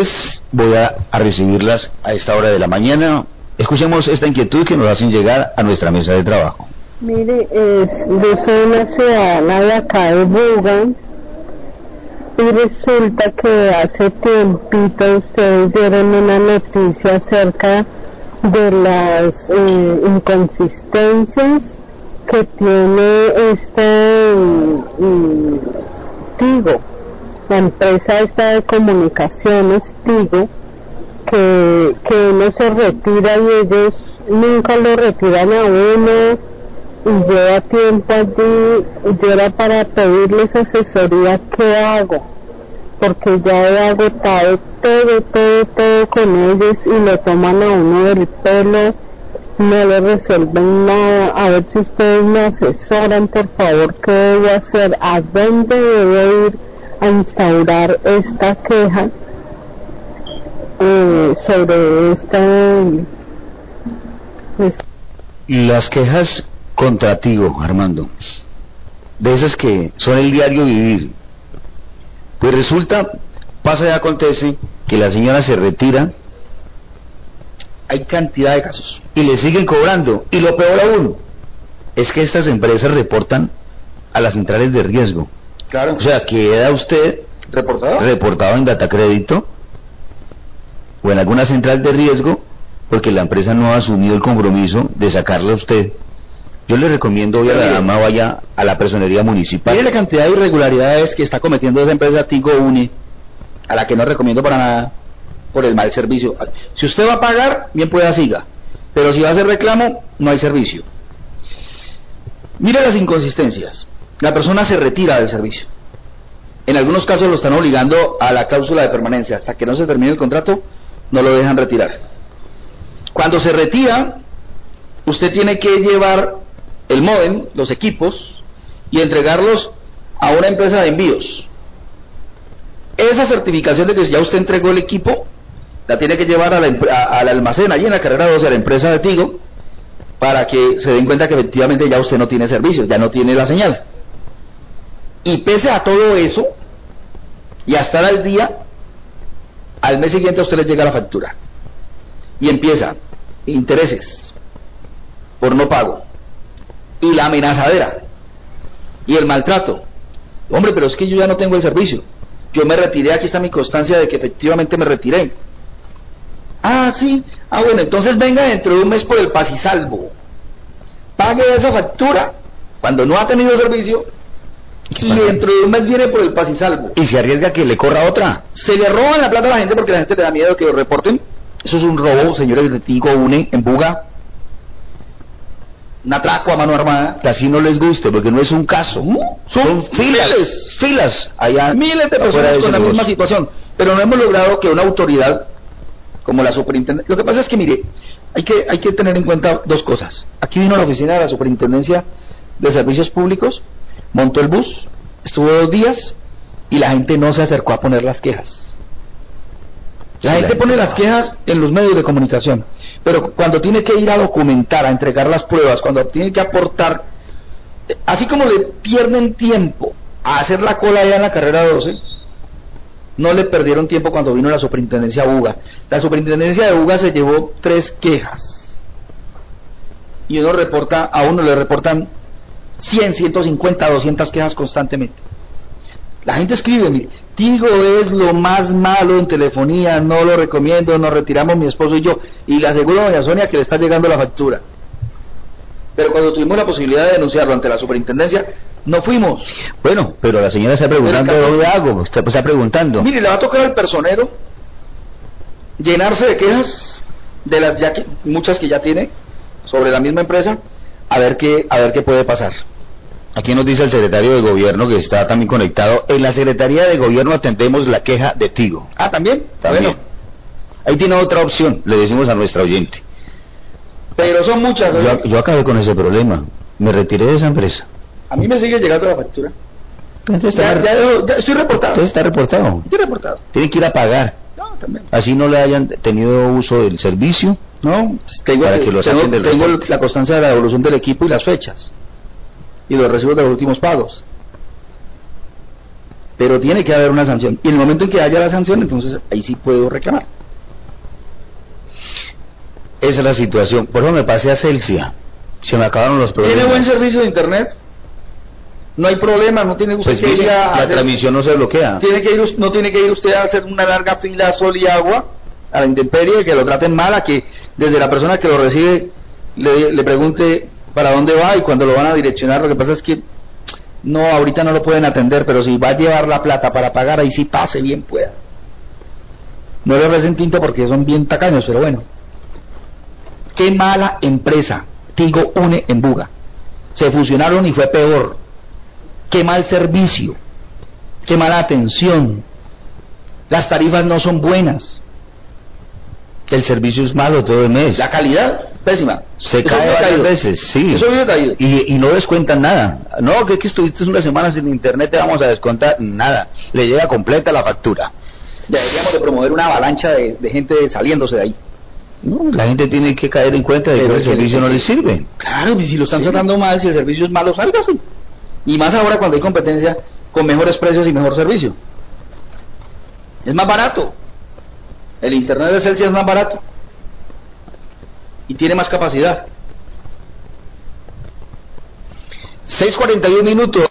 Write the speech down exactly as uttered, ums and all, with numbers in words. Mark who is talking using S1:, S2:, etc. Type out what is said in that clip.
S1: Pues voy a, a recibirlas a esta hora de la mañana. Escuchemos esta inquietud que nos hacen llegar a nuestra mesa de trabajo.
S2: Mire, eh, yo soy una ciudadana de acá de Buga y resulta que hace tiempito ustedes dieron una noticia acerca de las eh, inconsistencias que tiene este um, Tigo, la empresa esta de comunicaciones Tigo, que, que uno se retira y ellos nunca lo retiran a uno y lleva tiempo allí. Yo era para pedirles asesoría, ¿qué hago? Porque ya he agotado todo, todo, todo con ellos y lo toman a uno del pelo, no le resuelven nada. A ver si ustedes me asesoran, por favor, ¿qué debo hacer? ¿A dónde debo ir a instaurar esta queja eh, sobre esta, esta...
S1: Las quejas contra Tigo, Armando, de esas que son el diario vivir, pues resulta, pasa y acontece que la señora se retira, hay cantidad de casos, y le siguen cobrando, y lo peor aún, es que estas empresas reportan a las centrales de riesgo.
S3: Claro.
S1: O sea, queda usted
S3: ¿Reportado?
S1: reportado en Datacrédito o en alguna central de riesgo porque la empresa no ha asumido el compromiso de sacarle a usted. Yo le recomiendo hoy a la dama vaya a la personería municipal.
S3: Mire la cantidad de irregularidades que está cometiendo esa empresa Tigo Une, a la que no recomiendo para nada por el mal servicio. Si usted va a pagar, bien pueda siga, pero si va a hacer reclamo, no hay servicio. Mire las inconsistencias. La persona se retira del servicio. En algunos casos lo están obligando a la cláusula de permanencia. Hasta que no se termine el contrato, no lo dejan retirar. Cuando se retira, usted tiene que llevar el módem, los equipos, y entregarlos a una empresa de envíos. Esa certificación de que ya usted entregó el equipo, la tiene que llevar a la, a, al almacén, allí en la carrera doce, a la empresa de Tigo, para que se den cuenta que efectivamente ya usted no tiene servicio, ya no tiene la señal. Y pese a todo eso, y a estar al día, al mes siguiente a usted le llega la factura. Y empieza intereses por no pago, y la amenazadera, y el maltrato. Hombre, pero es que yo ya no tengo el servicio. Yo me retiré, aquí está mi constancia de que efectivamente me retiré. Ah, sí. Ah, bueno, entonces venga dentro de un mes por el paz y salvo. Pague esa factura cuando no ha tenido servicio y dentro de un mes viene por el paz y salvo.
S1: Y se arriesga que le corra otra.
S3: Se le roban la plata a la gente porque la gente le da miedo de que lo reporten. Eso es un robo, señores de Tigo Une, en Buga. Un atraco a mano armada.
S1: Que así no les guste, porque no es un caso.
S3: ¿No? Son,
S1: Son filas,
S3: miles,
S1: filas allá.
S3: Miles de personas con la
S1: negocio.
S3: misma situación. Pero no hemos logrado que una autoridad como la superintendencia... Lo que pasa es que, mire, hay que, hay que tener en cuenta dos cosas. Aquí vino a la oficina de la Superintendencia de Servicios Públicos, montó el bus, estuvo dos días y la gente no se acercó a poner las quejas. La
S1: Sí,
S3: gente
S1: la
S3: pone
S1: gente
S3: las quejas en los medios de comunicación, pero cuando tiene que ir a documentar, a entregar las pruebas, cuando tiene que aportar, así como le pierden tiempo a hacer la cola allá en la carrera doce, no le perdieron tiempo cuando vino la superintendencia Buga. La superintendencia de Buga se llevó tres quejas y uno reporta, a uno le reportan cien, ciento cincuenta, doscientas quejas constantemente. La gente escribe, mire, Tigo es lo más malo en telefonía, no lo recomiendo, nos retiramos mi esposo y yo, y le aseguro a doña Sonia que le está llegando la factura. Pero cuando tuvimos la posibilidad de denunciarlo ante la superintendencia, no fuimos.
S1: Bueno, pero la señora está preguntando dónde hago, está, está preguntando.
S3: Mire, le va a tocar al personero llenarse de quejas, de las ya que, muchas que ya tiene sobre la misma empresa, a ver qué, a ver qué puede pasar.
S1: Aquí nos dice el secretario de Gobierno que está también conectado. En la Secretaría de Gobierno atendemos la queja de Tigo.
S3: Ah, ¿también?
S1: También.
S3: Bueno.
S1: Ahí tiene otra opción, le decimos a nuestra oyente.
S3: Pero son muchas.
S1: Yo, yo acabé con ese problema. Me retiré de esa empresa.
S3: A mí me sigue llegando la factura.
S1: Entonces
S3: Ya,
S1: está,
S3: ya, ya estoy reportado.
S1: entonces está reportado.
S3: Estoy reportado.
S1: Tiene que ir a pagar.
S3: No, también.
S1: Así no le hayan tenido uso del servicio.
S3: No, tengo,
S1: Para que lo
S3: tengo,
S1: saquen del
S3: tengo
S1: reporte.
S3: la constancia de la devolución del equipo y las fechas. Y los recibos de los últimos pagos. pero tiene que haber una sanción. Y en el momento en que haya la sanción, entonces ahí sí puedo reclamar.
S1: Esa es la situación. Por eso me pasé a Celsia. Se me acabaron los problemas.
S3: ¿Tiene buen servicio de internet? No hay problema, no tiene usted
S1: Pues
S3: que
S1: mire,
S3: ir a
S1: la
S3: hacer-
S1: transmisión no se bloquea.
S3: tiene que ir, no tiene que ir usted a hacer una larga fila a sol y agua, a la intemperie, que lo traten mal, a que desde la persona que lo recibe le, le pregunte para dónde va y cuando lo van a direccionar. Lo que pasa es que no, ahorita no lo pueden atender, pero si va a llevar la plata para pagar, ahí sí pase, bien pueda. No le recen tinto porque son bien tacaños, pero bueno. Qué mala empresa, Tigo Une en Buga. Se fusionaron y fue peor. Qué mal servicio, qué mala atención. Las tarifas no son buenas.
S1: El servicio es malo todo el mes.
S3: La calidad, pésima.
S1: Se
S3: Eso
S1: cae
S3: viene
S1: varias
S3: caído.
S1: veces, sí.
S3: Eso viene caído.
S1: Y, y no descuentan nada. No, que, que estuviste una semana sin internet, te vamos a descontar nada. Le llega completa la factura.
S3: Deberíamos de promover una avalancha de, de gente saliéndose de ahí.
S1: No, la gente tiene que caer en cuenta de
S3: Pero
S1: que el
S3: es que
S1: servicio
S3: le-
S1: no les sirve.
S3: Claro, y si lo están
S1: Sí.
S3: tratando mal, si el servicio es malo, sálgase. Y más ahora cuando hay competencia con mejores precios y mejor servicio. Es más barato. El internet de Celsius es más barato. Y tiene más capacidad.
S1: seis cuarenta y uno minutos.